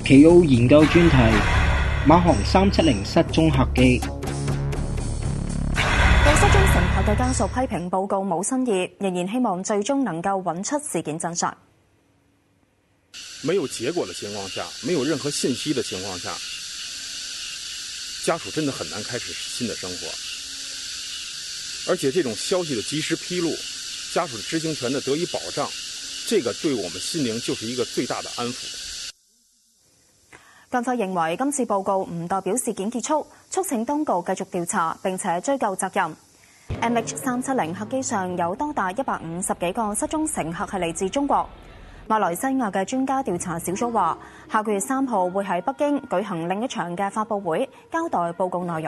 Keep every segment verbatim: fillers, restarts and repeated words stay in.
奇奧研究專題：馬航三七零失蹤客機。 對失蹤乘客嘅家屬批評報告冇新意，仍然希望最終能夠揾出事件真相。 沒有結果的情況下，沒有任何信息的情況下，家屬真的很難開始新的生活。而且這種消息的及時披露，家屬的知情權的得以保障，這個對我們心靈就是一個最大的安撫。 監方認為今次報告唔代表事件結束，促請當局繼續調查並且追究責任。M H 三七零客機上有多達一百五十幾個失蹤乘客係嚟自中國。馬來西亞嘅專家調查小組話，下個月三號會喺北京舉行另一場嘅發佈會，交代報告內容。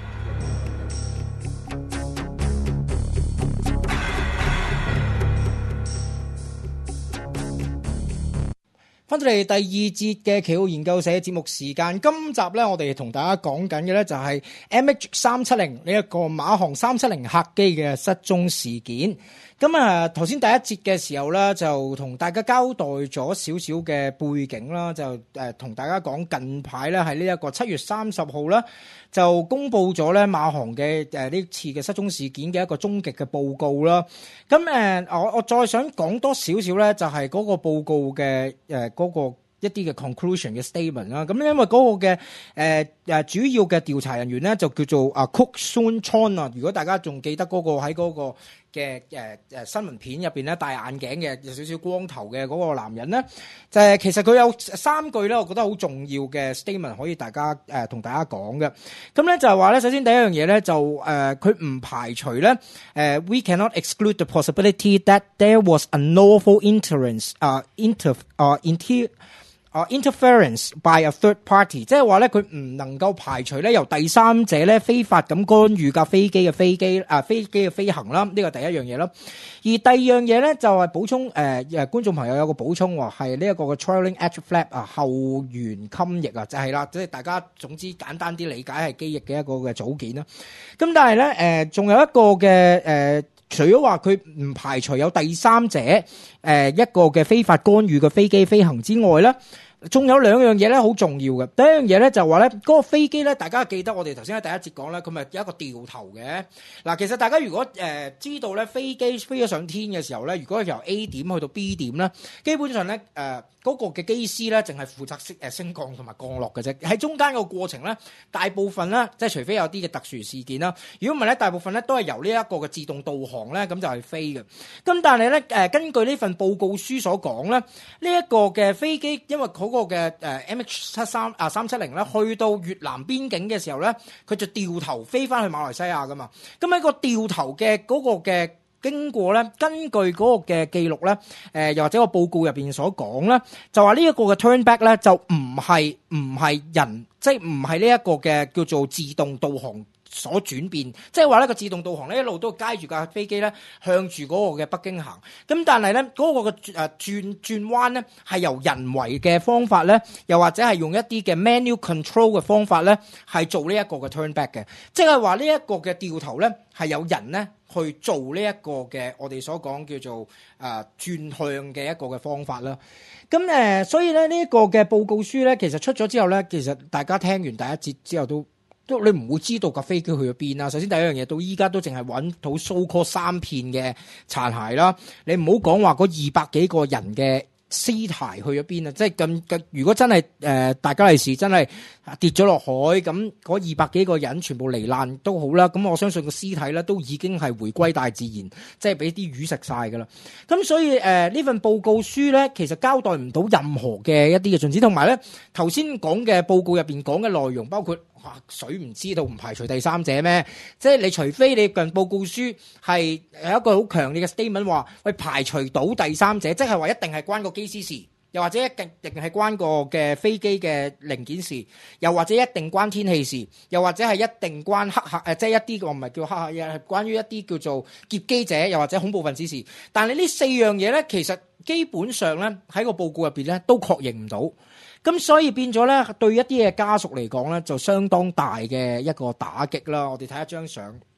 翻到嚟第二節嘅奇奧研究社節目時間，今集咧我哋同大家講緊嘅咧就係 M H 三七零呢一個馬航三七零客機嘅失蹤事件。咁啊，頭先第一節嘅時候咧，就同大家交代咗少少嘅背景啦，就誒同大家講近排咧喺呢一個七月三十號啦，就公布咗咧馬航嘅誒呢次嘅失蹤事件嘅一個終極嘅報告啦。咁誒，我我再想講多少少咧，就係嗰個報告嘅誒嗰個一啲嘅 conclusion 嘅 statement 啦。咁因為嗰個嘅誒誒主要嘅調查人員咧就叫做啊 Kok Soon Chon 啊，如果大家仲記得嗰個喺嗰個嘅誒誒新聞片入邊咧戴眼鏡嘅有少少光頭嘅嗰個男人咧，就係其實佢有三句咧，我覺得好重要嘅 statement 可以大家誒同、呃、大家講嘅。咁咧就係話咧，首先第一樣嘢咧就誒佢唔排除咧誒、呃、we cannot exclude the possibility that there was unlawful interference 啊、uh, inter 啊、uh, inter Uh, interference by a third party， 即係話咧，佢唔能夠排除咧由第三者咧非法咁干預架飛機嘅飛機啊飛機嘅飛行啦，呢個第一樣嘢啦。而第二樣嘢咧就係補充誒誒、呃，觀眾朋友有個補充喎，係呢一個嘅 trailing edge flap 啊後緣襟翼啊，就係、是、啦，即係大家總之簡單啲理解係機翼嘅一個嘅組件啦。咁但係咧誒，仲、呃、有一個嘅誒。呃除咗話佢唔排除有第三者誒、呃、一個嘅非法干預嘅飛機飛行之外咧，仲有兩樣嘢咧好重要嘅。第一樣嘢咧就話咧嗰個飛機咧，大家記得我哋頭先喺第一節講咧，佢咪有一個掉頭嘅。嗱，其實大家如果誒、呃、知道咧飛機飛咗上天嘅時候咧，如果由 A 點去到 B 點咧，基本上咧誒。呃嗰個嘅機師咧，淨係負責升誒升降同埋降落嘅啫。喺中間個過程咧，大部分咧，即係除非有啲嘅特殊事件啦，如果唔係咧，大部分咧都係由呢一個嘅自動導航咧，咁就係飛嘅。咁但係咧誒，根據呢份報告書所講咧，呢、這、一個嘅飛機，因為嗰個嘅誒 M H 七三啊三七零咧，去到越南邊境嘅時候咧，佢就掉頭飛翻去馬來西亞噶嘛。咁喺個掉頭嘅嗰個嘅經過咧，根據嗰個嘅記錄咧，誒、呃、又或者個報告入邊所講咧，就話呢一個嘅 turn back 咧，就唔係唔係人，即係唔係呢一個嘅叫做自動導航所轉變，即係話呢個自動導航咧一路都街住架飛機咧向住嗰個嘅北京行，咁但係咧嗰個嘅誒轉轉彎咧係由人為嘅方法咧，又或者係用一啲嘅 manual control 嘅方法咧，係做呢一個嘅 turn back 嘅，即係話呢一個嘅掉頭咧係有人咧。去做呢一個嘅我哋所講叫做誒、呃、轉向嘅一個嘅方法啦。咁誒、呃，所以咧呢一個嘅報告書咧，其實出咗之後咧，其實大家聽完第一節之後都都你唔會知道架飛機去咗邊啦。首先第一樣嘢，到依家都淨係揾到 so call 三片嘅殘骸啦。你唔好講話嗰二百幾個人嘅屍體去咗邊啊！即係咁咁，如果真係誒、呃、大家利是真係跌咗落海，咁嗰二百幾個人全部罹難都好啦。咁我相信個屍體咧都已經係回歸大自然，即係俾啲魚食晒噶啦。咁所以誒呢、呃、份報告書咧，其實交代唔到任何嘅一啲嘅進展，同埋咧頭先講嘅報告入邊講嘅內容，包括哇水唔知道唔排除第三者咩？即係你除非你份報告書係有一個好強烈嘅 statement 話，喂排除到第三者，即係話一定係關個機師事。又或者一定定係關個嘅飛機嘅零件事，又或者一定關天氣事，又或者係一定關黑客誒，即係一啲個唔係叫黑客，係關於一啲叫做劫機者，又或者恐怖分子事。但係呢四樣嘢咧，其實基本上咧喺個報告入邊咧都確認唔到，咁所以變咗咧對一啲嘅家屬嚟講咧就相當大嘅一個打擊啦。我哋睇一張相。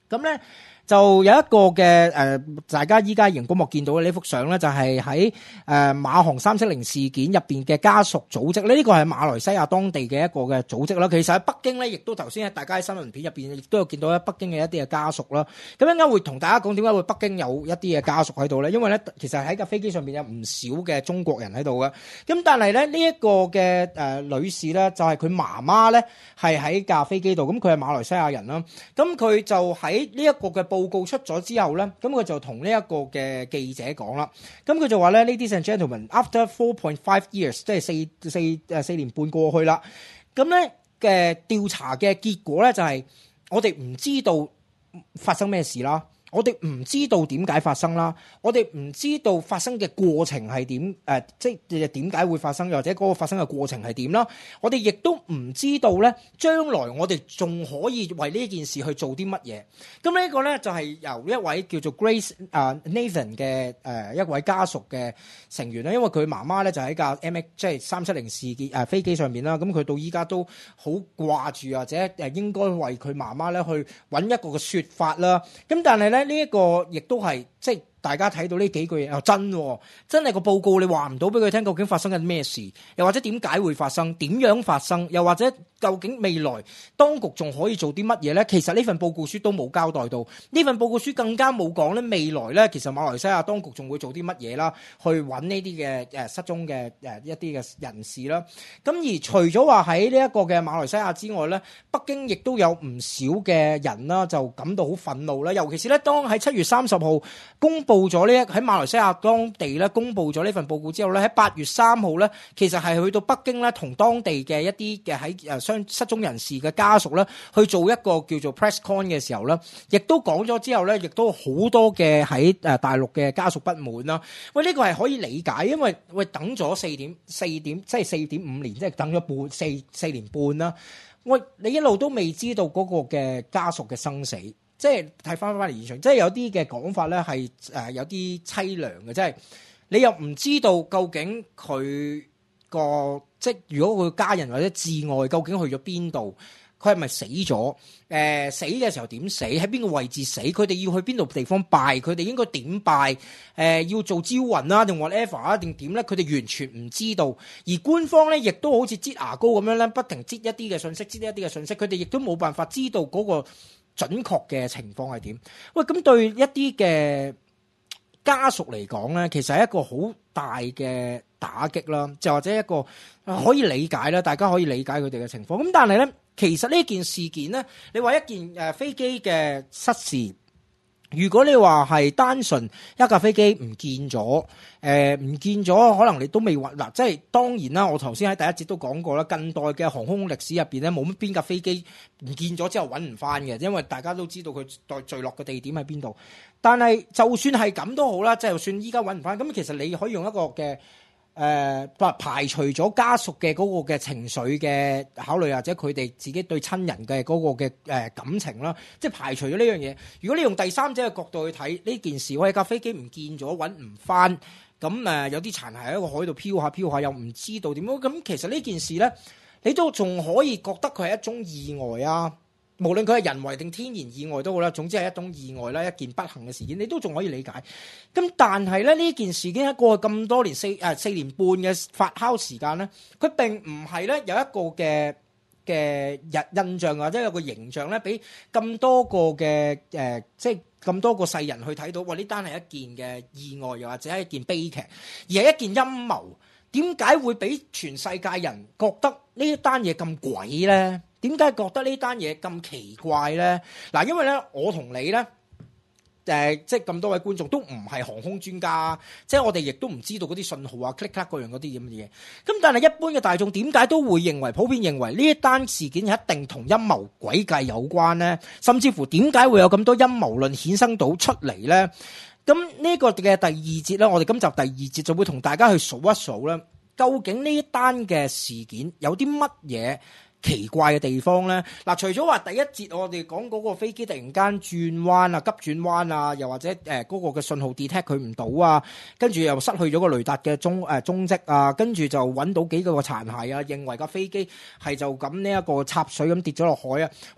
咁咧就有一個嘅誒、呃，大家依家熒光幕見到嘅呢幅相咧，就係喺誒馬航三七零事件入邊嘅家屬組織咧。呢個係馬來西亞當地嘅一個嘅組織啦。其實喺北京咧，亦都頭先喺大家喺新聞片入邊，亦都有見到喺北京嘅一啲嘅家屬啦。咁陣間會同大家講點解會北京有一啲嘅家屬喺度咧？因為咧，其實喺架飛機上邊有唔少嘅中國人喺度嘅。咁但係咧，呢、這、一個嘅誒、呃、女士咧，就係佢媽媽咧，係喺架飛機度。咁佢係馬來西亞人啦。咁佢就喺呢一個嘅報告出咗之後咧，咁佢就同呢一個嘅記者講啦。咁佢就話咧 ，Ladies and gentlemen，after four point five years，即係四四誒四年半過去啦。咁咧嘅調查嘅結果咧就係、是、我哋唔知道發生咩事啦。我哋唔知道點解發生啦，我哋唔知道發生嘅過程係點誒，即係點解會發生，又或者嗰個發生嘅過程係點啦。我哋亦都唔知道咧，將來我哋仲可以為呢件事去做啲乜嘢。咁呢個咧就係由一位叫做 Grace 啊 Nathan 嘅誒一位家屬嘅成員啦，因為佢媽媽咧就喺架 M H 即係三七零事件誒飛機上面啦，咁佢到依家都好掛住，或者誒應該為佢媽媽咧去揾一個嘅説法啦。咁但係咧。呢一個亦都係即係大家睇到呢幾句嘢，又真喎，真係個報告你話唔到俾佢聽，究竟發生緊咩事，又或者點解會發生，點樣發生，又或者究竟未來當局仲可以做啲乜嘢咧？其實呢份報告書都冇交代到，呢份報告書更加冇講咧未來咧，其實馬來西亞當局仲會做啲乜嘢啦，去揾呢啲嘅誒失蹤嘅誒一啲嘅人士啦。咁而除咗話喺呢一個嘅馬來西亞之外咧，北京亦都有唔少嘅人啦，就感到好憤怒啦。尤其是咧，當喺七月三十號公報咗呢一喺馬來西亞當地咧公佈咗呢份報告之後咧，喺八月三號咧，其實係去到北京咧，同當地嘅一啲嘅喺誒相失蹤人士嘅家屬咧，去做一個叫做 press con 嘅時候咧，亦都講咗之後咧，亦都好多嘅喺誒大陸嘅家屬不滿啦。喂，呢個係可以理解，因為喂等咗四點四點即係四點五年，即係等咗半四四年半啦。喂，你一路都未知道嗰個嘅家屬嘅生死。即係睇翻翻嚟現場，即係有啲嘅講法咧係誒有啲凄涼嘅，即係你又唔知道究竟佢個即係如果佢家人或者至愛究竟去咗邊度，佢係咪死咗？誒、呃、死嘅時候點死？喺邊個位置死？佢哋要去邊度地方拜？佢哋應該點拜？誒、呃、要做招魂啊，定 whatever 啊，定點咧？佢哋完全唔知道。而官方咧亦都好似擠牙膏咁樣咧，不停擠一啲嘅信息，擠一啲嘅信息，佢哋亦都冇辦法知道嗰、那個。準確嘅情況係點？喂，咁對一啲嘅家屬嚟講咧，其實係一個好大嘅打擊啦，就或者一個可以理解啦，大家可以理解佢哋嘅情況。咁但係咧，其實呢件事件咧，你話一件誒飛機嘅失事。如果你話係單純一架飛機唔見咗，誒、呃、唔見咗，可能你都未揾嗱，即係當然啦。我頭先喺第一節都講過啦，近代嘅航空歷史入邊咧，冇乜邊架飛機唔見咗之後揾唔翻嘅，因為大家都知道佢在墜落嘅地點喺邊度。但係就算係咁都好啦，即係就算依家揾唔翻，咁其實你可以用一個嘅。誒、呃，排除咗家屬嘅嗰個嘅情緒嘅考慮，或者佢哋自己對親人嘅嗰個嘅誒感情啦，即係排除咗呢樣嘢。如果你用第三者嘅角度去睇呢件事，喂，架飛機唔見咗，揾唔翻，咁誒有啲殘骸喺個海度飄下飄下，又唔知道點樣，咁其實呢件事咧，你都仲可以覺得佢係一種意外啊。無論佢係人為定天然意外都好啦，總之係一種意外啦，一件不幸嘅事件，你都仲可以理解。咁但係咧，呢件事件喺過去咁多年四誒四年半嘅發酵時間咧，佢並唔係咧有一個嘅嘅印印象或者有個形象咧，俾咁多個嘅誒、呃，即係咁多個世人去睇到，哇！呢單係一件嘅意外，又或者係一件悲劇，而係一件陰謀。點解會俾全世界人覺得呢一單嘢咁鬼咧？點解覺得呢單嘢咁奇怪咧？嗱，因為咧，我同你咧，誒、呃，即係咁多位觀眾都唔係航空專家，即係我哋亦都唔知道嗰啲信號啊、click click 嗰樣嗰啲咁嘅嘢。咁但係一般嘅大眾點解都會認為，普遍認為呢一單事件一定同陰謀詭計有關咧？甚至乎點解會有咁多陰謀論衍生到出嚟咧？咁呢個嘅第二節咧，我哋今集第二節就會同大家去數一數咧，究竟呢一單嘅事件有啲乜嘢奇怪嘅地方咧？嗱，除咗話第一節我哋講嗰個飛機突然間轉彎啊、急轉彎啊，又或者誒嗰個嘅信號 detect 佢唔到啊，跟住又失去咗個雷達嘅蹤誒蹤跡啊，跟住就揾到幾個殘骸啊，認為架飛機係就咁呢一個插水咁跌咗落海啊，喂！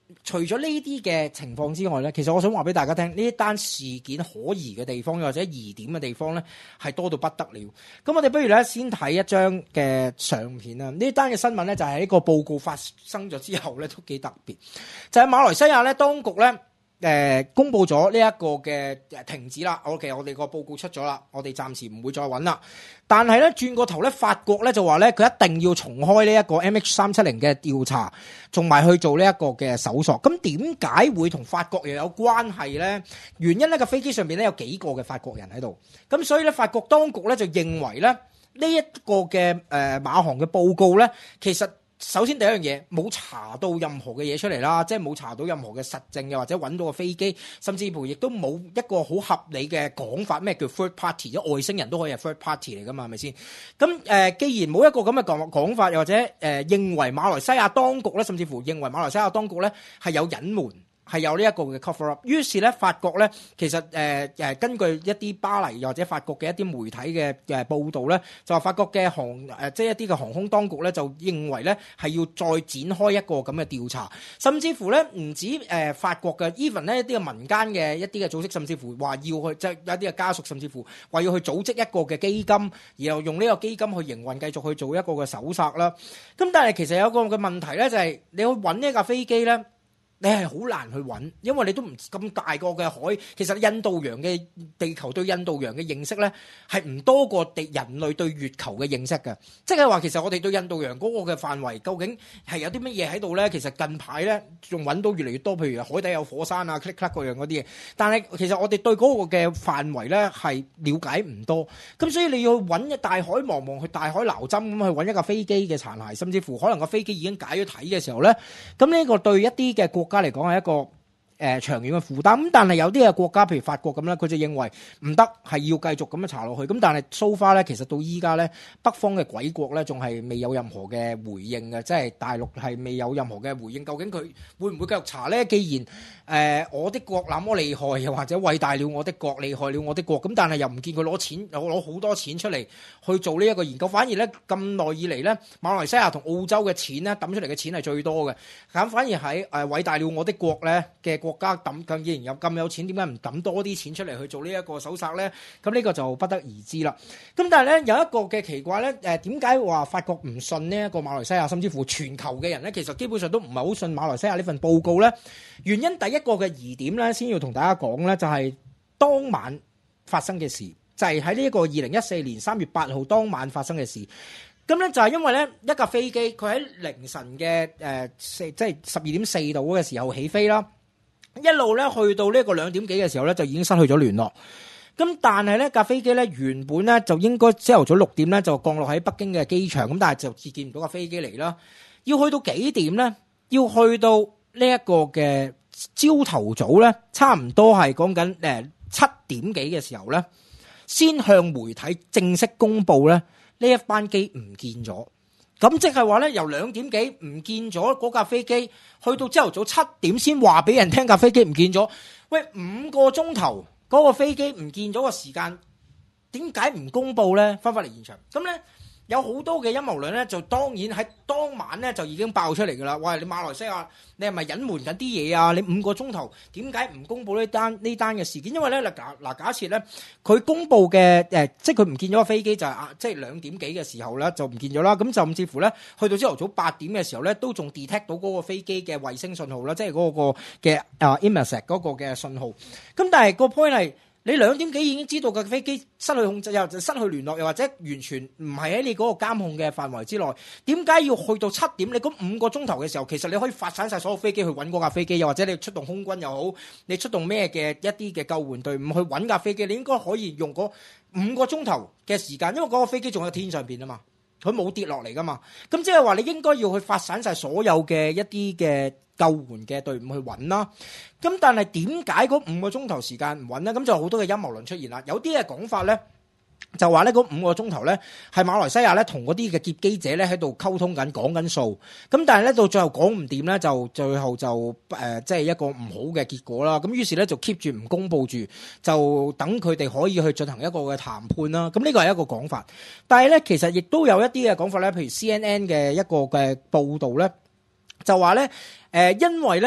除咗呢啲嘅情況之外咧，其實我想話俾大家聽，呢一單事件可疑嘅地方或者疑點嘅地方咧，係多到不得了。咁我哋不如咧先睇一張嘅相片啊！呢單嘅新聞咧就係喺個報告發生咗之後咧都幾特別，就係馬來西亞咧當局咧。誒、呃、公佈咗呢一個嘅停止啦 ，OK， 我哋個報告出咗啦，我哋暫時唔會再揾啦。但係咧轉個頭咧，法國咧就話咧佢一定要重開呢一個 M H 三七零嘅調查，同埋去做呢一個嘅搜索。咁點解會同法國又有關係咧？原因咧個飛機上邊咧有幾個嘅法國人喺度，咁所以咧法國當局咧就認為咧呢一個嘅誒、呃、馬航嘅報告咧其實。首先第一樣嘢冇查到任何嘅嘢出嚟啦，即係冇查到任何嘅實證，又或者揾到個飛機，甚至乎亦都冇一個好合理嘅講法，咩叫 third party？ 即外星人都可以係 third party 嚟噶嘛，係咪先？咁誒、呃，既然冇一個咁嘅講講法，又或者誒、呃、認為馬來西亞當局咧，甚至乎認為馬來西亞當局咧係有隱瞞。係有呢一個嘅 cover up，於是咧法國咧其實誒誒、呃、根據一啲巴黎或者法國嘅一啲媒體嘅誒報導咧，就話法國嘅航誒、呃、即係一啲嘅航空當局咧就認為咧係要再展開一個咁嘅調查，甚至乎咧唔止誒、呃、法國嘅 even 咧一啲嘅民間嘅一啲嘅組織，甚至乎話要去即係有一啲嘅家屬，甚至乎話要去組織一個嘅基金，然後用呢個基金去營運，繼續去做一個嘅搜索啦。咁但係其實有一個嘅問題咧，就係、是、你去揾呢架飛機咧。你係好難去揾，因為你都唔咁大個嘅海。其實印度洋嘅地球對印度洋嘅認識咧，係唔多過地人類對月球嘅認識嘅。即係話其實我哋對印度洋嗰個嘅範圍究竟係有啲乜嘢喺度咧？其實近排咧仲揾到越嚟越多，譬如海底有火山啊、click click 嗰樣嗰啲嘢。但係其實我哋對嗰個嘅範圍咧係了解唔多。咁所以你要揾一大海茫茫去大海撈針咁去揾一架飛機嘅殘骸，甚至乎可能個飛機已經解咗體嘅時候咧，咁呢個對一啲嘅國家嚟講係一個誒、呃、長遠嘅負擔，咁但係有啲嘅國家，譬如法國咁咧，佢就認為唔得，係要繼續咁樣查落去。咁但係 so far 咧，其實到依家咧，北方嘅鬼國咧，仲係未有任何嘅回應嘅，即係大陸係未有任何嘅回應。究竟佢會唔會繼續查咧？既然誒、呃、我的國那麼厲害，又或者偉大了我的國，厲害了我的國，咁但係又唔見佢攞錢，又攞好多錢出嚟去做呢一個研究。反而咧咁耐以嚟咧，馬來西亞同澳洲嘅錢咧抌出嚟嘅錢係最多嘅。咁反而喺誒、呃、偉大了我的國咧嘅國家抌，咁既然有咁有錢，點解唔抌多啲錢出嚟去做呢一個搜索咧？咁呢個就不得而知啦。咁但係咧有一個嘅奇怪咧，誒點解話法國唔信呢一個馬來西亞，甚至乎全球嘅人咧，其實基本上都唔係好信馬來西亞呢份報告咧？原因第一個嘅疑點咧，先要同大家講咧，就係當晚發生嘅事，就係喺呢一個二零一四年三月八號當晚發生嘅事。咁咧就係因為咧一架飛機佢喺凌晨嘅誒四即係十二點四度嘅時候起飛啦。一路咧去到呢個兩點幾嘅時候咧，就已經失去咗聯絡。咁但係咧架飛機咧原本咧就應該朝頭早六點咧就降落喺北京嘅機場，咁但係就見唔到架飛機嚟啦。要去到幾點咧？要去到呢一個嘅朝頭早咧，差唔多係講緊誒七點幾嘅時候咧，先向媒體正式公佈咧呢一班機唔見咗。咁即係話咧，由兩點幾唔見咗嗰架飛機，去到朝頭早七點先話俾人聽架飛機唔見咗。喂，五個鐘頭嗰個飛機唔見咗個時間，點解唔公佈咧？翻返嚟現場，咁咧有好多嘅陰謀論咧，就當然喺當晚咧就已經爆出嚟㗎啦。喂，你馬來西亞，你係咪隱瞞緊啲嘢啊？你五個鐘頭點解唔公佈呢單呢單嘅事件？因為咧嗱假嗱假設咧，佢公佈嘅誒，即係佢唔見咗個飛機就係啊，即係兩點幾嘅時候咧就唔見咗啦。咁甚至乎咧，去到朝頭早八點嘅時候咧，都仲 detect 到嗰個飛機嘅衛星信號啦，即係嗰個嘅啊 Inmarsat 嗰個嘅信號。咁但係個 point 係。你兩點幾已經知道架飛機失去控制，又失去聯絡，又或者完全唔係喺你嗰個監控嘅範圍之內，點解要去到七點？你嗰五個鐘頭嘅時候，其實你可以發散晒所有飛機去揾嗰架飛機，又或者你出動空軍又好，你出動咩嘅一啲嘅救援隊伍去揾架飛機，你應該可以用嗰五個鐘頭嘅時間，因為嗰個飛機仲喺天上邊啊嘛，佢冇跌落嚟噶嘛，咁即係話你應該要去發散晒所有嘅一啲嘅救援嘅隊伍去揾啦。咁但係點解嗰五個鐘頭時間唔揾呢？咁就好多嘅陰謀論出現啦。有啲嘅講法咧，就話咧嗰五個鐘頭咧係馬來西亞咧同嗰啲嘅劫機者咧喺度溝通緊講緊數。咁但係咧到最後講唔掂咧，就最後就誒即係一個唔好嘅結果啦。咁於是咧就 keep 住唔公佈住，就等佢哋可以去進行一個嘅談判啦。咁呢個係一個講法。但係咧其實亦都有一啲嘅講法咧，譬如 C N N 嘅一個嘅報導咧，就話咧誒因為咧。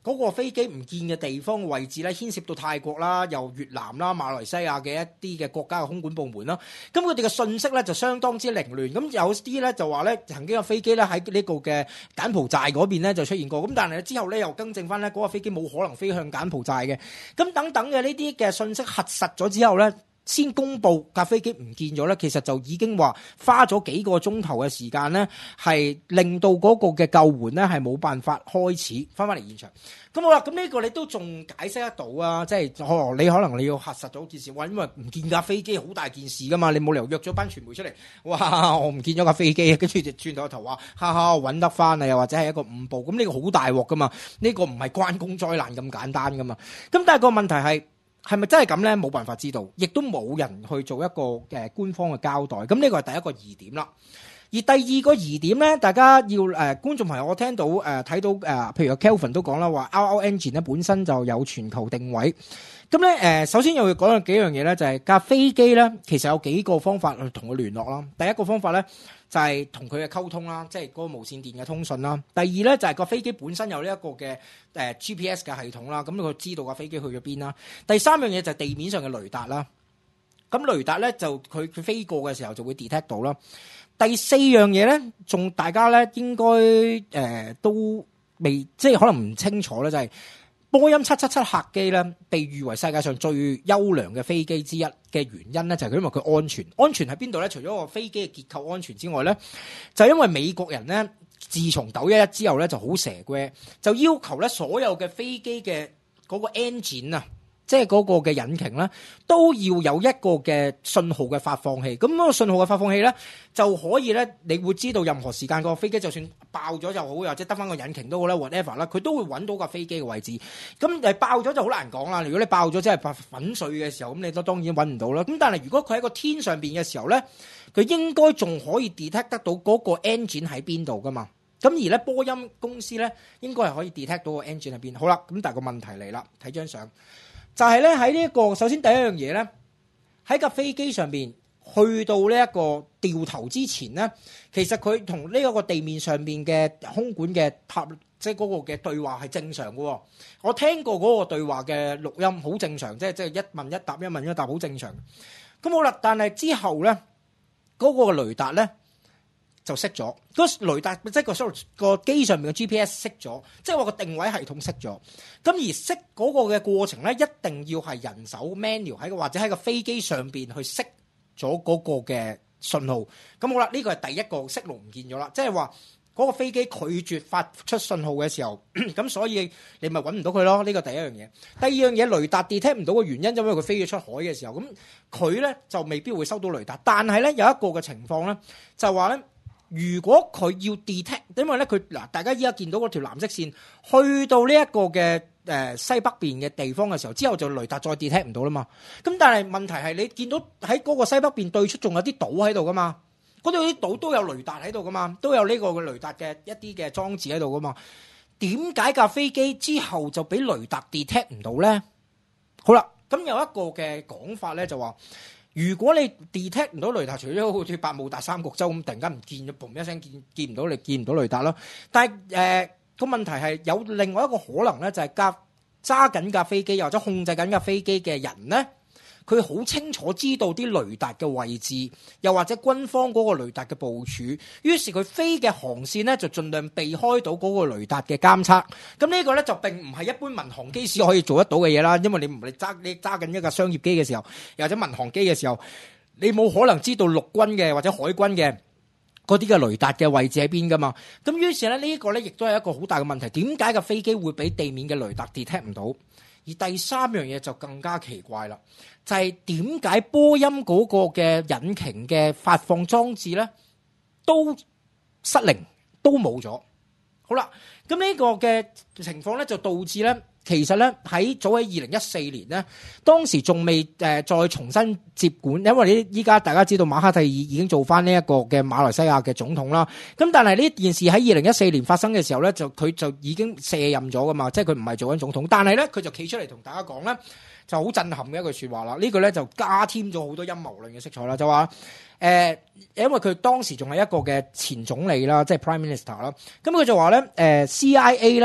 嗰個飛機唔見嘅地方位置咧，牽涉到泰國啦、又越南啦、馬來西亞嘅一啲嘅國家嘅空管部門啦。咁佢哋嘅信息咧就相當之凌亂。咁有啲咧就話咧，曾經有飛機咧喺呢個嘅柬埔寨嗰邊咧就出現過。咁但係之後咧又更正翻咧，嗰個飛機冇可能飛向柬埔寨嘅。咁等等嘅呢啲嘅信息核實咗之後咧，先公布架飛機唔見咗咧，其實就已經話花咗幾個鐘頭嘅時間咧，係令到嗰個嘅救援咧係冇辦法開始翻返嚟現場。咁好啦，咁呢個你都仲解釋得到啊？即係哦，你可能你要核實咗件事，哇！因為唔見架飛機好大件事噶嘛，你冇理由約咗班傳媒出嚟，哇！我唔見咗架飛機，跟住就轉頭頭話，哈哈，我揾得翻啊，又或者係一個誤報，咁呢個好大鑊噶嘛？呢個唔係關公災難咁簡單噶嘛？咁但係個問題係，係咪真係咁咧？冇辦法知道，亦都冇人去做一個誒官方嘅交代。咁呢個係第一個疑點啦。而第二個疑點咧，大家要誒、呃、觀眾朋友，我聽到誒睇、呃、到誒、呃，譬如 Kelvin 都講啦，話 R R Engine 咧本身就有全球定位。咁咧誒，首先又要講幾樣嘢咧，就係、是、架飛機咧，其實有幾個方法去同佢聯絡啦。第一個方法咧就係同佢嘅溝通啦，即係嗰個無線電嘅通訊啦。第二咧就係、是、個飛機本身有呢一個嘅誒、呃、G P S 嘅系統啦，咁佢知道架飛機去咗邊啦。第三樣嘢就係地面上嘅雷達啦。咁雷達咧就佢佢飛過嘅時候就會 detect 到啦。第四樣嘢咧，仲大家咧應該誒、呃、都未即係可能唔清楚咧，就係、是、波音七七七客機咧，被譽為世界上最優良嘅飛機之一嘅原因咧，就係、是、因為佢安全。安全喺邊度咧？除咗個飛機嘅結構安全之外咧，就因為美國人咧，自從九一一之後咧就好蛇龜，就要求咧所有嘅飛機嘅嗰個 engine 啊。即係嗰個嘅引擎咧，都要有一個嘅信號嘅發放器。咁嗰個信號嘅發放器咧，就可以咧，你會知道任何時間個飛機就算爆咗就好，或者得翻個引擎都好啦 ，whatever 啦，佢都會揾到架飛機嘅位置。咁誒爆咗就好難講啦。如果你爆咗即係粉碎嘅時候，咁你都當然揾唔到啦。咁但係如果佢喺個天上邊嘅時候咧，佢應該仲可以 detect 得到嗰個 engine 喺邊度噶嘛。咁而咧波音公司咧應該係可以 detect 到個 engine 喺邊。好啦，咁但係個問題嚟啦，睇張相。就係咧喺呢一個，首先第一樣嘢咧，喺架飛機上邊去到呢一個掉頭之前咧，其實佢同呢一個地面上邊嘅空管嘅塔，即係嗰個嘅對話係正常嘅。我聽過嗰個對話嘅錄音，好正常，即係即係一問一答，一問一答，好正常。咁好啦，但係之後咧，嗰個雷達咧就熄咗，嗰雷達即係個 sorry 個機上面嘅 G P S 熄咗，即係話個定位系統熄咗。咁而熄嗰個嘅過程咧，一定要係人手 manual 喺個或者喺個飛機上邊去熄咗嗰個嘅信號。咁好啦，呢個係第一個熄路唔見咗啦，即係話嗰個飛機拒絕發出信號嘅時候，咁所以你咪揾唔到佢咯。呢個第一樣嘢。第二樣嘢，雷達 detect 唔到嘅原因，就因為佢飛咗出海嘅時候，咁佢咧就未必會收到雷達。但係咧有一個嘅情況咧，就話咧。如果佢要 detect，因為咧佢嗱，大家依家見到嗰條藍色線去到呢一個嘅誒、呃、西北邊嘅地方嘅時候，之後就雷達再 detect 唔到啦嘛。咁但係問題係你見到喺嗰個西北邊對出仲有啲島喺度噶嘛，嗰度啲島都有雷達喺度噶嘛，都有呢個嘅雷達嘅一啲嘅裝置喺度噶嘛。點解架飛機之後就俾雷達 detect 唔到咧？好啦，咁有一個嘅講法咧就話。如果你 detect 唔到雷達，除咗好似百慕達三角洲咁，突然間唔見咗，嘣一聲見見唔到你見唔到雷達咯。但係誒個問題係有另外一個可能咧，就係架揸緊架飛機又或者控制緊架飛機嘅人咧，佢好清楚知道啲雷達嘅位置，又或者軍方嗰個雷達嘅部署，於是佢飛嘅航線咧就盡量避開到嗰個雷達嘅監測。咁呢個咧就並唔係一般民航機師可以做得到嘅嘢啦，因為你唔係揸你揸緊一架商業機嘅時候，又或者民航機嘅時候，你冇可能知道陸軍嘅或者海軍嘅嗰啲嘅雷達嘅位置喺邊噶嘛。咁於是咧呢個咧亦都係一個好大嘅問題，點解個飛機會俾地面嘅雷達 detect 唔到？而第三樣嘢就更加奇怪啦，就係點解波音嗰個嘅引擎嘅發放裝置咧都失靈，都冇咗。好啦，咁呢個嘅情況咧就導致咧，其實咧喺早喺二零一四年咧，當時仲未誒再重新接管，因為你依家大家知道馬哈蒂爾已經做翻呢一個嘅馬來西亞嘅總統啦。咁但係呢件事喺二零一四年發生嘅時候咧，就佢就已經卸任咗噶嘛，即係佢唔係做緊總統。但係咧佢就企出嚟同大家講咧，就好震撼嘅一句説話啦。呢句咧就加添咗好多陰謀論嘅色彩啦，就話誒、呃，因為佢當時仲係一個嘅前總理啦，即係 Prime Minister 啦。咁佢就話咧誒 C I A 咧。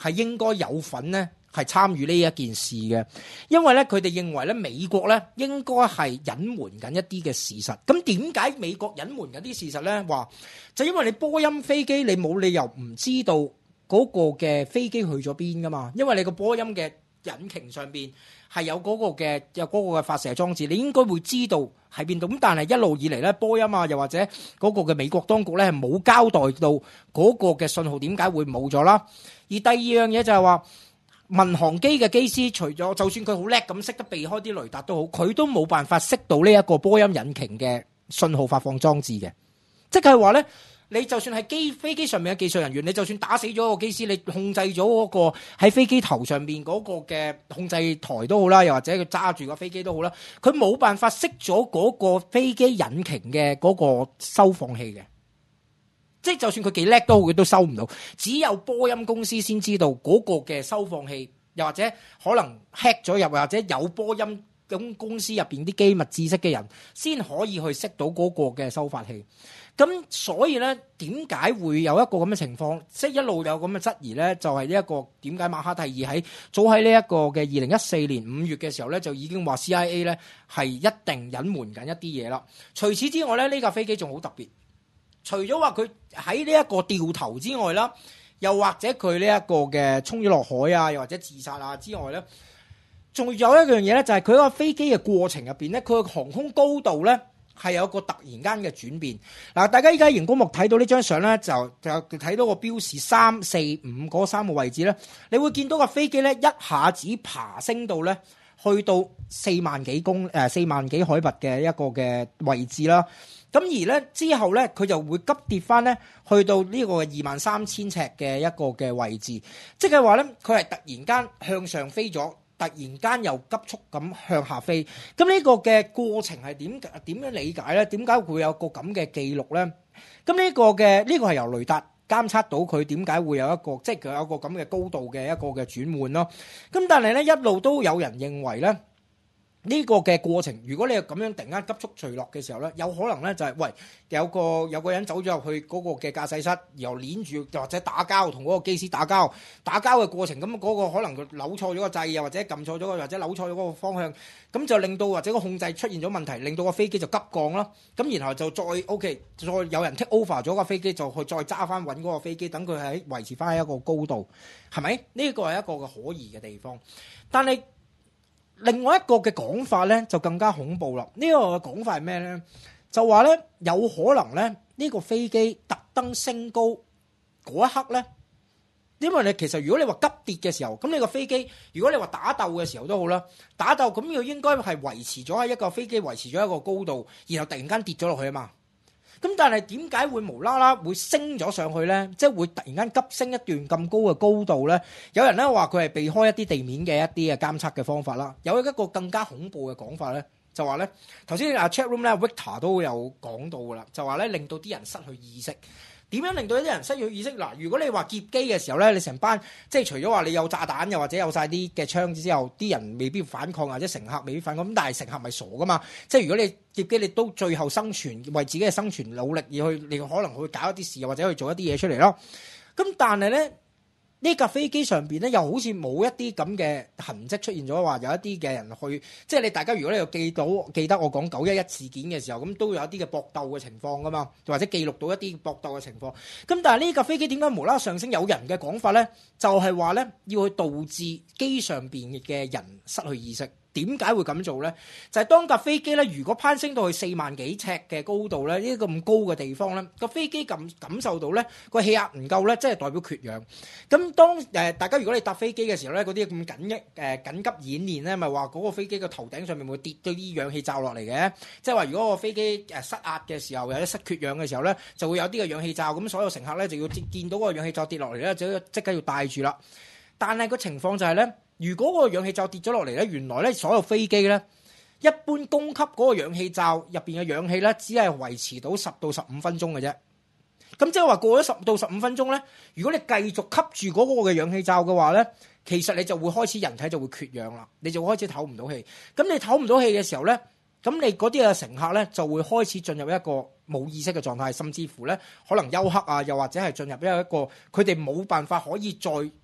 係應該有份咧，係參與呢一件事嘅，因為咧佢哋認為咧美國咧應該係隱瞞緊一啲嘅事實。咁點解美國隱瞞緊啲事實咧？話就因為你波音飛機，你冇理由唔知道嗰個嘅飛機去咗邊噶嘛？因為你個波音嘅引擎上邊係有嗰個嘅有嗰個嘅發射裝置，你應該會知道喺邊度。咁但係一路以嚟咧，波音啊，又或者嗰個嘅美國當局咧係冇交代到嗰個嘅信號點解會冇咗啦。而第二樣嘢就係話，民航機嘅機師除咗就算佢好叻咁識得避開啲雷達都好，佢都冇辦法識到呢一個波音引擎嘅信號發放裝置嘅。即係話咧，你就算係機飛機上面嘅技術人員，你就算打死咗個機師，你控制咗嗰個喺飛機頭上面嗰個嘅控制台都好啦，又或者佢揸住個飛機都好啦，佢冇辦法熄咗嗰個飛機引擎嘅嗰個收放器嘅。即係就算佢幾叻都好，佢都收唔到。只有波音公司先知道嗰個嘅收放器，又或者可能 hack 咗入，或者有波音咁公司入邊啲機密知識嘅人，先可以去熄到嗰個嘅收發器。咁所以咧，點解會有一個咁嘅情況？即係一路有咁嘅質疑咧，就係呢一個點解馬哈蒂爾喺早喺呢一個嘅二零一四年五月嘅時候咧，就已經話 C I A 咧係一定隱瞞緊一啲嘢啦。除此之外咧，呢架飛機仲好特別。除咗話佢喺呢一個掉頭之外啦，又或者佢呢一個嘅衝咗落海啊，又或者自殺啊之外咧，仲有一樣嘢咧，就係佢個飛機嘅過程入邊咧，佢個航空高度咧係有個突然間嘅轉變。嗱，大家依家熒光幕睇到呢張相咧，就就睇到個標示三四五嗰三個位置咧，你會見到個飛機咧一下子爬升到咧去到四萬幾公誒四萬幾海拔嘅一個嘅位置啦。咁而咧之後咧，佢就會急跌翻咧，去到呢個二萬三千尺嘅一個嘅位置，即係話咧，佢係突然間向上飛咗，突然間又急速咁向下飛。咁呢個嘅過程係點點樣理解咧？點解會有個咁嘅記錄咧？咁呢個嘅呢個係由雷達監測到佢點解會有一個，即係佢有一個咁嘅高度嘅一個嘅轉換咯。咁但係咧一路都有人認為咧。呢個嘅過程，如果你係咁樣突然間急速墜落嘅時候咧，有可能咧就係、是、喂有個有個人走咗入去嗰個嘅駕駛室，然後攆住或者打交，同嗰個機師打交，打交嘅過程咁嗰、那個可能佢扭錯咗個掣，又或者撳錯咗，或者扭錯咗嗰個方向，咁就令到或者個控制出現咗問題，令到個飛機就急降啦。咁然後就再 OK， 再有人 take over 咗個飛機，就去再揸翻穩嗰個飛機，等佢喺維持翻喺一個高度，係咪？呢、這個係一個嘅可疑嘅地方，但係。另外一個嘅講法咧就更加恐怖啦！呢個嘅講法係咩咧？就話咧有可能咧呢個飛機特登升高嗰一刻咧，因為你其實如果你話急跌嘅時候，咁你個飛機如果你話打鬥嘅時候都好啦，打鬥咁佢應該係維持咗喺一個飛機維持咗一個高度，然後突然間跌咗落去啊嘛。咁但係點解會無啦啦會升咗上去咧？即係會突然間急升一段咁高嘅高度咧？有人咧話佢係避開一啲地面嘅一啲嘅監測嘅方法啦。有一個更加恐怖嘅講法咧，就話咧頭先啊 chat room 咧 Victor 都有講到噶啦，就話咧令到啲人失去意識。點樣令到一啲人失去意識？嗱，如果你話劫機嘅時候咧，你成班即係除咗話你有炸彈，又或者有晒啲嘅槍之後，啲人未必反抗，或者乘客未必反抗。咁但係乘客咪傻噶嘛？即係如果你劫機，你都最後生存，為自己嘅生存努力而去，你可能會搞一啲事，或者去做一啲嘢出嚟咯。咁但係咧。呢架飛機上邊咧，又好似冇一啲咁嘅痕跡出現咗，話有一啲嘅人去，即係你大家如果你有記到記得我講九一一事件嘅時候，咁都有一啲嘅搏鬥嘅情況噶嘛，或者記錄到一啲搏鬥嘅情況。咁但係呢架飛機點解無啦啦上升？有人嘅講法咧，就係話咧要去導致機上邊嘅人失去意識。點解會咁做咧？就係、是、當架飛機咧，如果攀升到去四萬幾尺嘅高度咧，呢個咁高嘅地方咧，個飛機感感受到咧個氣壓唔夠咧，即係代表缺氧。咁當誒、呃、大家如果你搭飛機嘅時候咧，嗰啲咁緊急誒、呃、緊急演練咧，咪話嗰個飛機個頭頂上面會跌咗啲氧氣罩落嚟嘅。即係話如果個飛機誒失壓嘅時候，或者失缺氧嘅時候咧，就會有啲嘅氧氣罩。咁所有乘客咧就要見到個氧氣罩跌落嚟咧，就要即刻要戴住啦。但係個情況就係咧。如果個氧氣罩跌咗落嚟咧，原來咧所有飛機咧一般供給嗰個氧氣罩入邊嘅氧氣咧，只係維持到十到十五分鐘嘅啫。咁即係話過咗十到十五分鐘咧，如果你繼續吸住嗰個嘅氧氣罩嘅話咧，其實你就會開始人體就會缺氧啦，你就會開始唞唔到氣。咁你唞唔到氣嘅時候咧，咁你嗰啲嘅乘客咧就會開始進入一個冇意識嘅狀態，甚至乎咧可能休克啊，又或者係進入一個佢哋冇辦法可以再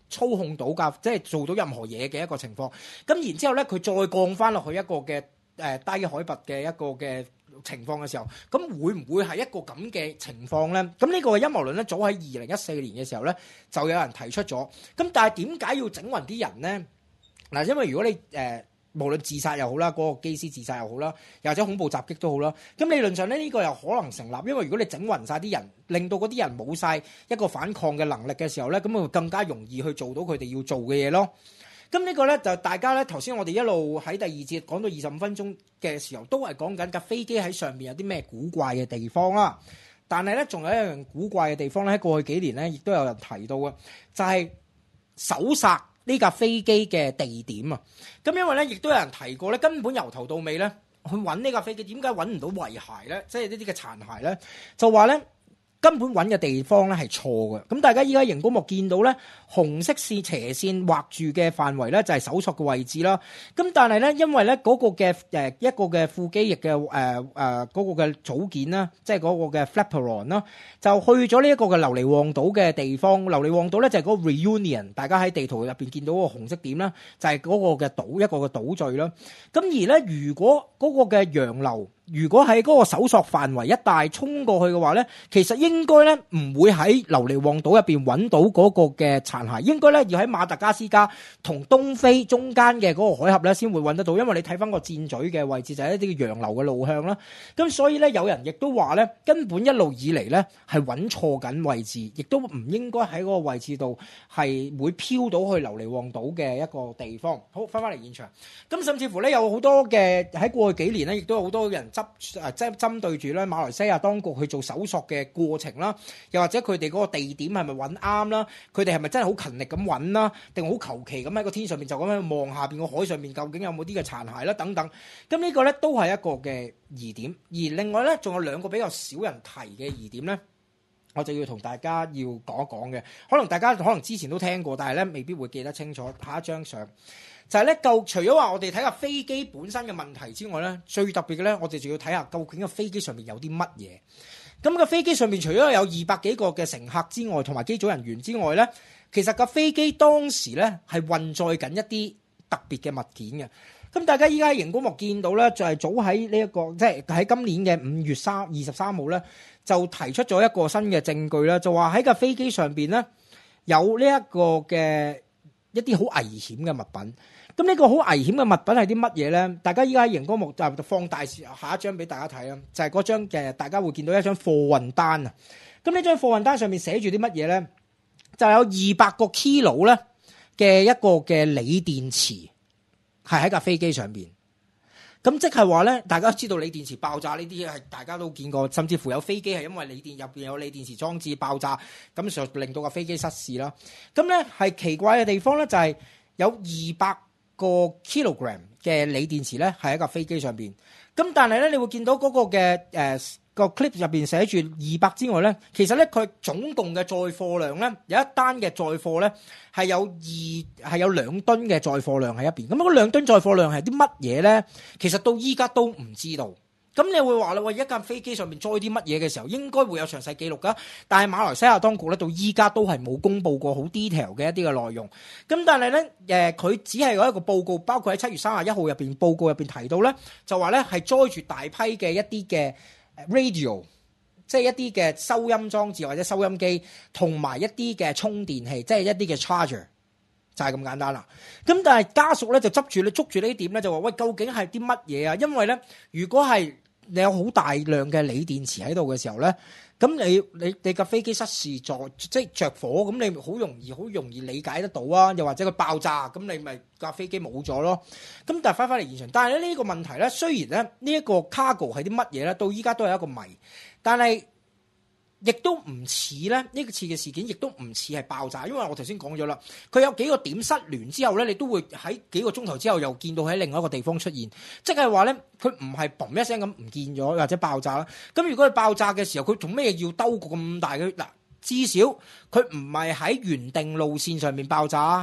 操控到架，即係做到任何嘢嘅一個情況。咁然之後咧，佢再降翻落去一個嘅誒、呃、低海拔嘅一個嘅情況嘅時候，咁會唔會係一個咁嘅情況咧？咁呢個陰謀論咧，早喺二零一四年嘅時候咧，就有人提出咗。咁但係點解要整暈啲人咧？嗱，因為如果你誒、呃無論自殺又好啦，嗰、那個機師自殺又好啦，又或者恐怖襲擊都好啦，咁理論上咧呢、這個又可能成立，因為如果你整暈晒啲人，令到嗰啲人冇晒一個反抗嘅能力嘅時候咧，咁會更加容易去做到佢哋要做嘅嘢咯。咁呢個咧就大家咧頭先我哋一路喺第二節講到二十五分鐘嘅時候，都係講緊架飛機喺上面有啲咩古怪嘅地方啦。但係咧仲有一樣古怪嘅地方咧，喺過去幾年咧亦都有人提到嘅，就係、是、搜殺呢架飛機嘅地點啊。咁因為咧，亦都有人提過咧，根本由頭到尾咧，去揾呢架飛機，點解揾唔到遺骸咧？即係呢啲嘅殘骸咧，就話咧根本揾嘅地方咧係錯嘅。咁大家依家熒光幕見到咧，紅色線斜線畫住嘅範圍咧就係搜索嘅位置啦。咁但係咧，因為咧嗰個嘅誒一個嘅副機翼嘅誒誒嗰個嘅組件啦，即係嗰個嘅 flaperon 啦，就去咗呢一個嘅留尼旺島嘅地方。留尼旺島咧就係嗰個 Reunion，大家喺地圖入邊見到嗰個紅色點啦，就係嗰個嘅島一個嘅島嶼啦。咁而咧，如果嗰個嘅洋流如果喺嗰個搜索範圍一帶衝過去嘅話咧，其實應該咧唔會喺留尼旺島入邊揾到嗰個嘅殘骸，應該咧要喺馬達加斯加同東非中間嘅嗰個海峽咧先會揾得到，因為你睇翻個箭嘴嘅位置就係一啲洋流嘅路向啦。咁所以咧，有人亦都話咧，根本一路以嚟咧係揾錯緊位置，亦都唔應該喺嗰個位置度係會飄到去留尼旺島嘅一個地方。好，翻返嚟現場，咁甚至乎咧有好多嘅喺過去幾年咧，亦都有好多人執誒即係針對住咧馬來西亞當局去做搜索嘅過程啦，又或者佢哋嗰個地點係咪揾啱啦？佢哋係咪真係好勤力咁揾啦？定好求其咁喺個天上面就咁樣望下邊個海上面究竟有冇啲嘅殘骸啦？等等。咁呢個咧都係一個嘅疑點。而另外咧仲有兩個比較少人提嘅疑點咧，我就要同大家要講一講嘅。可能大家可能之前都聽過，但係咧未必會記得清楚。下一張相。就係咧，就除咗話我哋睇下飛機本身嘅問題之外咧，最特別嘅咧，我哋就要睇下究竟個飛機上面有啲乜嘢。咁個飛機上面除咗有二百幾個嘅乘客之外，同埋機組人員之外咧，其實個飛機當時咧係運載緊一啲特別嘅物件嘅。咁大家依家喺熒光幕見到咧，就係早喺呢一個即係喺今年嘅五月三二十三號咧，就提出咗一個新嘅證據啦，就話喺架飛機上邊咧有呢一個嘅一啲好危險嘅物品。咁呢個好危險嘅物品係啲乜嘢咧？大家依家喺熒光幕就放大下一張俾大家睇啦，就係嗰張嘅大家會見到一張貨運單啊。咁呢張貨運單上面寫住啲乜嘢咧？就有二百個 kilo 咧嘅一個嘅鋰電池係喺架飛機上邊。咁即係話咧，大家知道鋰電池爆炸呢啲係大家都見過，甚至乎有飛機係因為鋰電入邊有鋰電池裝置爆炸，咁就令到架飛機失事啦。咁咧係奇怪嘅地方咧，就係有二百個 kilogram 嘅鋰電池咧，係喺架飛機上邊。咁但係咧，你會見到嗰個嘅誒個 clip 入邊寫住二百之外咧，其實咧佢總共嘅載貨量咧，有一單嘅載貨咧係有二係有兩噸嘅載貨量喺入邊。咁嗰兩噸載貨量係啲乜嘢咧？其實到依家都唔知道。咁你會話啦，喂，一架飛機上面載啲乜嘢嘅時候，應該會有詳細記錄噶。但係馬來西亞當局咧，到依家都係冇公布過好 detail 嘅一啲嘅內容。咁但係咧，誒，佢只係有一個報告，包括喺七月三十一號入邊報告入邊提到咧，就話咧係載住大批嘅一啲嘅 radio， 即係一啲嘅收音裝置或者收音機，同埋一啲嘅充電器，即係一啲嘅 charger。就係咁簡單啦。咁但係家屬咧就執住你捉住呢啲點咧，就話喂，究竟係啲乜嘢啊？因為咧，如果係你有好大量嘅鋰電池喺度嘅時候咧，咁你你你架飛機失事咗，即係着火，咁你好容易好容易理解得到啊。又或者佢爆炸，咁你咪架飛機冇咗咯。咁但係翻返嚟現場，但係咧呢個問題咧，雖然咧呢一個 cargo 係啲乜嘢咧，到依家都係一個謎，但係亦都唔似咧呢個次嘅事件，亦都唔似係爆炸，因為我頭先講咗啦，佢有幾個點失聯之後咧，你都會喺幾個鐘頭之後又見到喺另外一個地方出現，即係話咧佢唔係嘣一聲咁唔見咗或者爆炸啦。咁如果佢爆炸嘅時候，佢做咩要兜個咁大嘅嗱？至少佢唔係喺原定路線上面爆炸，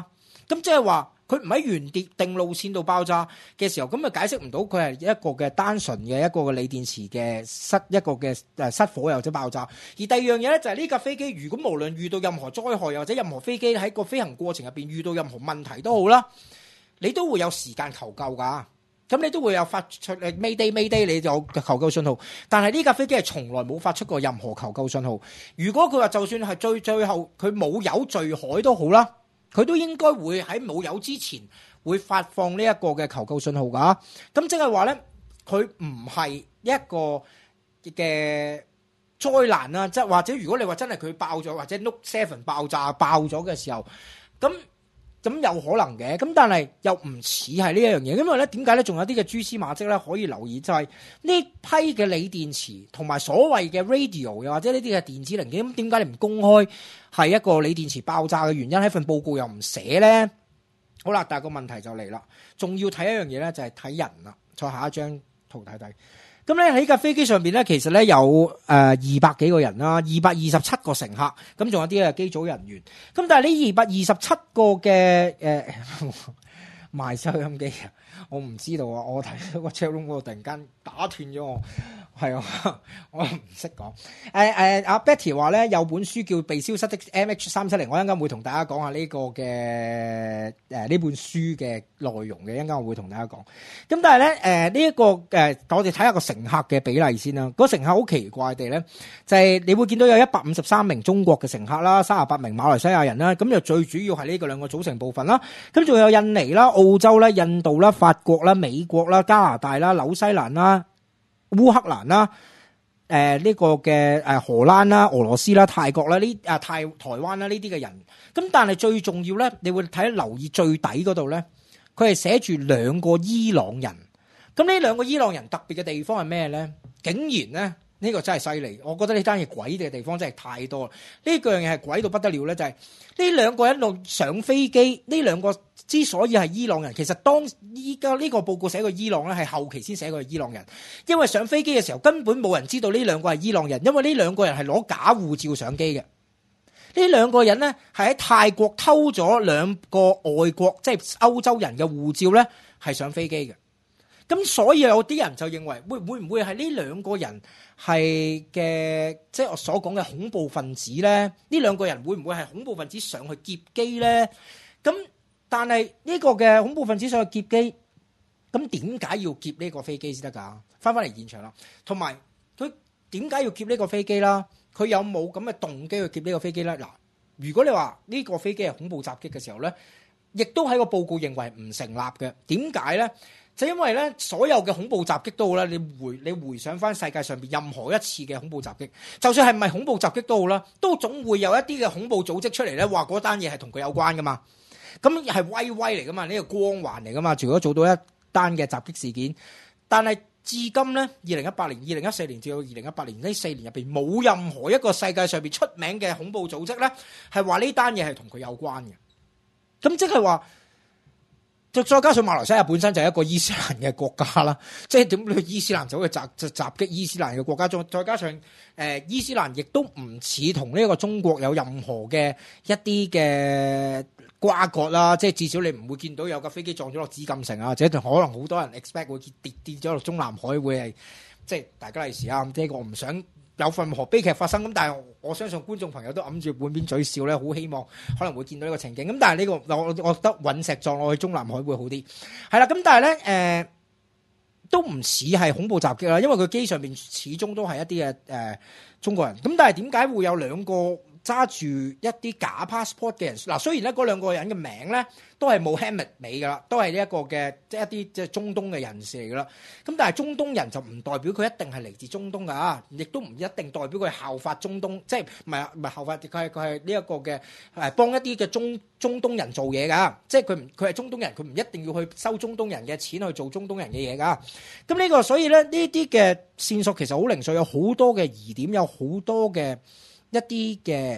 咁即係話佢唔喺原跌定路線度爆炸嘅時候，咁啊解釋唔到佢係一個嘅單純嘅一個嘅鋰電池嘅失一個嘅誒失火又或者爆炸。而第二樣嘢咧就係呢架飛機，如果無論遇到任何災害又或者任何飛機喺個飛行過程入邊遇到任何問題都好啦，你都會有時間求救㗎。咁你都會有發出誒 Mayday Mayday，你就有求救信號。但係呢架飛機係從來冇發出過任何求救信號。如果佢話就算係最最後佢冇油墜海都好啦，佢都應該會喺冇油之前會發放呢一個嘅求救信號㗎。咁即係話咧，佢唔係一個嘅災難啦，即係或者如果你話真係佢爆咗，或者 Note seven 爆炸爆咗嘅時候，咁。咁有可能嘅，咁但係又唔似係呢一樣嘢，因為咧點解咧？仲有啲嘅蛛絲馬跡咧可以留意，就係、是、呢批嘅鋰電池同埋所謂嘅 radio 又或者呢啲嘅電子零件，咁點解你唔公開係一個鋰電池爆炸嘅原因？喺份報告又唔寫咧？好啦，但係個問題就嚟啦，仲要睇一樣嘢咧，就係睇人啦。再下一張圖睇睇。咁咧喺架飛機上邊咧，其實咧有誒二百幾個人啦，二百二十七個乘客，咁仲有啲嘅機組人員。咁但係呢二百二十七個嘅誒、呃、賣收音機啊，我唔知道啊，我睇到個 chat room 嗰度突然間打斷咗我。係啊，我唔識講。誒誒，阿 Betty 話咧有本書叫《被消失的 M H 三七零》，我一陣間會同大家講下呢個嘅誒呢本書嘅內容嘅，一陣間我會同大家講。咁但係咧誒呢一個誒、呃，我哋睇下個乘客嘅比例先啦。嗰乘客好奇怪地咧，就係、是、你會見到有一百五十三名中國嘅乘客啦，三十八名馬來西亞人啦，咁就最主要係呢個兩個組成部分啦。咁仲有印尼啦、澳洲啦、印度啦、法國啦、美國啦、加拿大啦、紐西蘭啦、烏克蘭啦、誒、呃、呢、這個嘅誒荷蘭啦、俄羅斯啦、泰國啦呢啊泰台灣啦呢啲嘅人，咁但係最重要咧，你會睇留意最底嗰度咧，佢係寫住兩個伊朗人。咁呢兩個伊朗人特別嘅地方係咩咧？竟然咧呢、這個真係犀利，我覺得呢單嘢鬼嘅地方真係太多啦。呢樣嘢係鬼到不得了咧，就係呢兩個人一路上飛機，呢兩個之所以係伊朗人，其實當依家呢個報告寫個伊朗咧，係後期先寫個伊朗人，因為上飛機嘅時候根本冇人知道呢兩個係伊朗人，因為呢兩個人係攞假護照上機嘅。呢兩個人咧係喺泰國偷咗兩個外國即係歐洲人嘅護照咧，係上飛機嘅。咁所以有啲人就認為會會唔會係呢兩個人係嘅，即係我所講嘅恐怖分子咧？呢兩個人會唔會係恐怖分子上去劫機咧？咁但係呢個嘅恐怖分子上去劫機，咁點解要劫呢個飛機先得㗎？翻返嚟現場啦，同埋佢點解要劫呢個飛機啦？佢有冇咁嘅動機去劫呢個飛機咧？嗱，如果你話呢個飛機係恐怖襲擊嘅時候咧，亦都喺個報告認為唔成立嘅。點解咧？就因為咧，所有嘅恐怖襲擊都好啦，你回你回想翻世界上邊任何一次嘅恐怖襲擊，就算係唔係恐怖襲擊都好啦，都總會有一啲嘅恐怖組織出嚟咧，話嗰單嘢係同佢有關噶嘛。咁係威威嚟噶嘛，呢個光環嚟噶嘛。如果做到一單嘅襲擊事件，但係至今咧，二零一八年、二零一四年至到二零一八年呢四年入邊，冇任何一個世界上邊出名嘅恐怖組織咧，係話呢單嘢係同佢有關嘅。咁即係話。再加上馬來西亞本身就係一個伊斯蘭嘅國家啦，即係點？你伊斯蘭走去襲襲襲擊伊斯蘭嘅國家，再再加上誒、呃、伊斯蘭亦都唔似同呢個中國有任何嘅一啲嘅瓜葛啦，即係至少你唔會見到有架飛機撞咗落紫禁城啊，或者可能好多人 expect 會跌跌咗落中南海，會係即係大家利是啊！呢、這個我唔想有任何悲劇發生，咁但係我相信觀眾朋友都揞住半邊嘴笑咧，好希望可能會見到呢個情景。咁但係呢、這個我我覺得隕石撞落去中南海會好啲，係啦。咁但係咧誒都唔似係恐怖襲擊啦，因為佢機上邊始終都係一啲嘅誒中國人。咁但係點解會有兩個揸住一啲假 passport 嘅人？嗱，雖然咧嗰兩個人嘅名咧都係冇 Hamid 尾噶啦，都係呢一個嘅即係一啲即係中東嘅人士嚟噶啦。咁但係中東人就唔代表佢一定係嚟自中東噶，亦都唔一定代表佢效法中東，即係唔係唔係效法佢係佢係呢一個嘅誒幫一啲嘅中中東人做嘢噶。即係佢唔佢係中東人，佢唔一定要去收中東人嘅錢去做中東人嘅嘢噶。咁呢個所以咧呢啲嘅線索其實好零碎，有好多嘅疑點，有好多嘅一啲嘅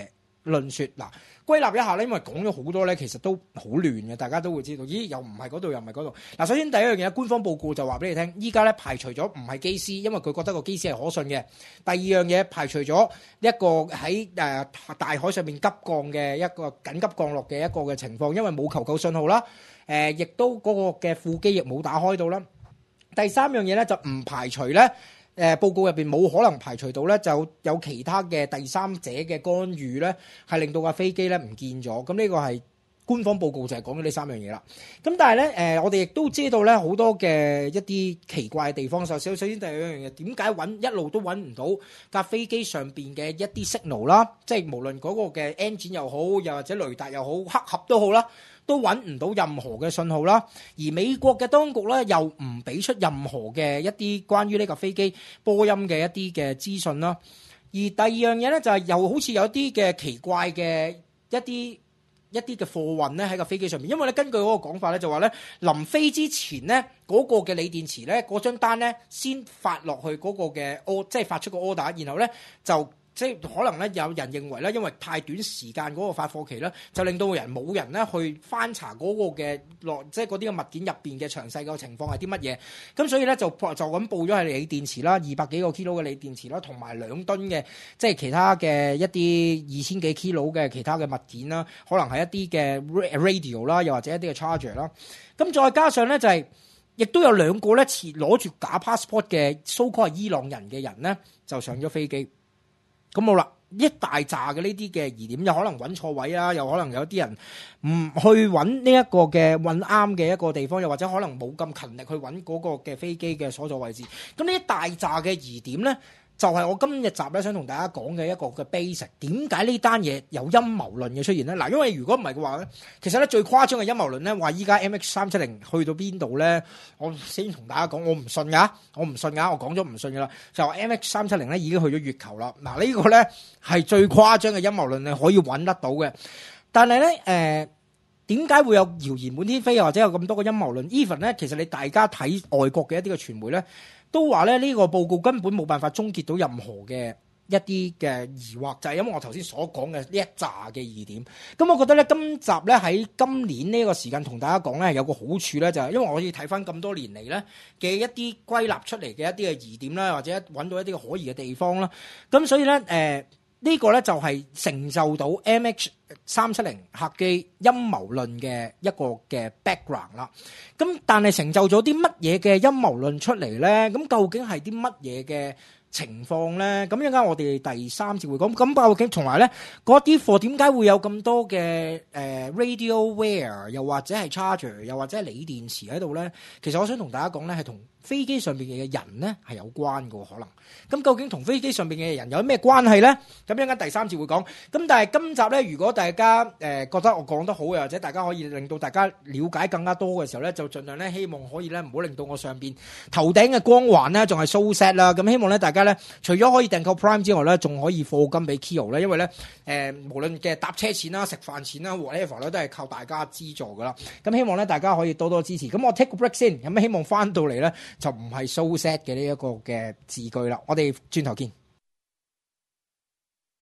論說嗱。歸納一下咧，因為講咗好多咧，其實都好亂嘅，大家都會知道，咦，又唔係嗰度，又唔係嗰度。嗱，首先第一樣嘢，官方報告就話俾你聽，依家咧排除咗唔係機師，因為佢覺得個機師係可信嘅。第二樣嘢排除咗一個喺誒、呃、大海上面急降嘅一個緊急降落嘅一個嘅情況，因為冇求救信號啦。誒、呃，亦都嗰個嘅副機翼冇打開到啦。第三樣嘢咧就唔排除咧。誒、呃、報告入邊冇可能排除到咧，就有其他嘅第三者嘅干預咧，係令到架飛機咧唔見咗。咁呢個係官方報告就係講咗呢三樣嘢啦。咁但係咧誒，我哋亦都知道咧好多嘅一啲奇怪嘅地方。首首先第二樣嘢，點解揾一路都揾唔到架飛機上邊嘅一啲 signal 啦？即係無論嗰個嘅 engine 又好，又或者雷達又好，黑盒都好啦。都揾唔到任何嘅信號啦，而美國嘅當局咧又唔俾出任何嘅一啲關於呢架飛機波音嘅一啲嘅資訊啦。而第二樣嘢咧就係又好似有啲嘅奇怪嘅一啲一啲嘅貨運咧喺架飛機上面，因為咧根據嗰個講法咧就話咧臨飛之前咧嗰個嘅鋰電池咧嗰張單咧先發落去嗰個嘅 order，即係發出個 order，然後咧就。即係可能咧，有人認為咧，因為太短時間嗰個發貨期咧，就令到人冇人咧去翻查嗰個嘅落，即係嗰啲嘅物件入邊嘅詳細嘅情況係啲乜嘢。咁所以咧就就咁報咗係鋰電池啦，二百幾個 kilo 嘅鋰電池啦，同埋兩噸嘅即係其他嘅一啲二千幾 kilo 嘅其他嘅物件啦，可能係一啲嘅 radio 啦，又或者一啲嘅 charger 啦。咁再加上咧就係、是，亦都有兩個咧持攞住假 passport 嘅 so called 係伊朗人嘅人咧，就上咗飛機。咁好啦，一大扎嘅呢啲嘅疑點，有可能揾錯位啦，又可能有啲人唔去揾呢一個嘅揾啱嘅一個地方，又或者可能冇咁勤力去揾嗰個嘅飛機嘅所在位置。咁呢一大扎嘅疑點咧，就係、是、我今日集咧想同大家講嘅一個嘅 basic。點解呢單嘢有陰謀論嘅出現咧？嗱，因為如果唔係嘅話咧，其實咧最誇張嘅陰謀論咧，話依家 M H 三七零去到邊度咧？我先同大家講，我唔信噶，我唔信噶，我講咗唔信噶啦。就話 M H 三七零咧已經去咗月球啦。嗱，呢個咧係最誇張嘅陰謀論，你可以揾得到嘅。但係咧，誒、呃，點解會有謠言滿天飛，又或者有咁多個陰謀論 ？Even 咧，其實你大家睇外國嘅一啲嘅傳媒咧。都話咧呢個報告根本冇辦法終結到任何嘅一啲嘅疑惑，就係因為我頭先所講嘅呢一紮嘅疑點。咁我覺得咧今集咧喺今年呢個時間同大家講咧有個好處咧，就係因為我可以睇翻咁多年嚟咧嘅一啲歸納出嚟嘅一啲嘅疑點啦，或者揾到一啲可疑嘅地方啦。咁所以咧誒。呃呢個咧就係成就到 M H 三七零客機陰謀論嘅一個嘅 background 啦。咁但係成就咗啲乜嘢嘅陰謀論出嚟咧？咁究竟係啲乜嘢嘅情況咧？咁一陣間我哋第三節會講。咁究竟同埋咧嗰啲貨點解會有咁多嘅誒、呃、radio wear， 又或者係 charger， 又或者係鋰電池喺度咧？其實我想同大家講咧，係同飛機上邊嘅人咧係有關嘅可能。咁究竟同飛機上邊嘅人有咩關係咧？咁一陣間第三節會講。咁但係今集咧，如果大家誒、呃、覺得我講得好，又或者大家可以令到大家了解更加多嘅時候咧，就盡量咧希望可以咧唔好令到我上邊頭頂嘅光環咧仲係 so sad 啦。咁希望咧大家咧除咗可以訂購 Prime 之外咧，仲可以課金俾 Kio 咧，因為咧誒、呃、無論嘅搭車錢啦、食飯錢啦 whatever 咧都係靠大家資助噶啦。咁希望咧大家可以多多支持。咁我 take 個 break 先，咁希望翻到嚟咧就唔係 so sad 嘅呢一個嘅字句啦。我哋轉頭見。